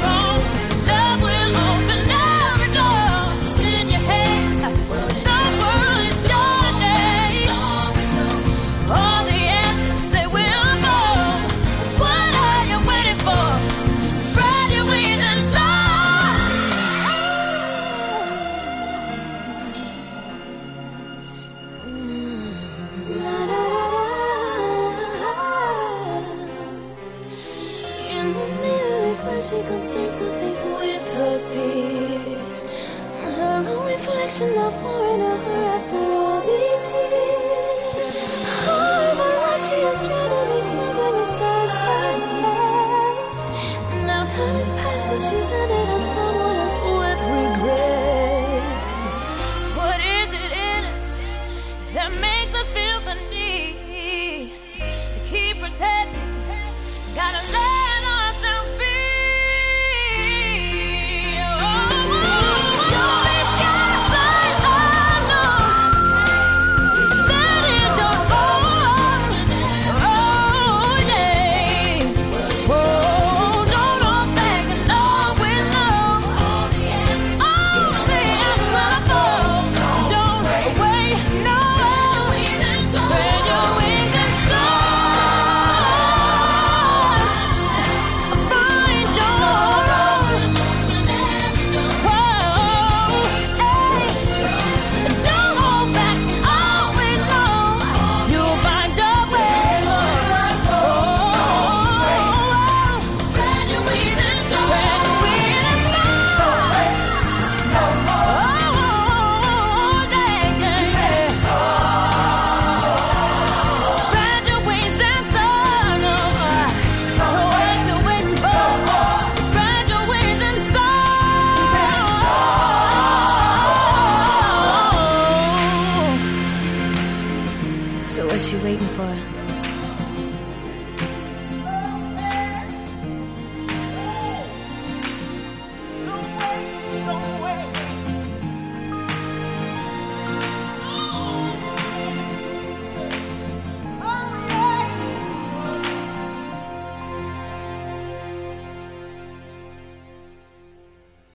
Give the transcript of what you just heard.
She comes face to face with her fears. Her own reflection now foreign to her after all these years. All of her life she has tried to be something besides herself. Now time has passed and she's ended up someone else with regret. What is it in us that makes us feel the need to keep pretending? Gotta let ourselves be. So what's she waiting for?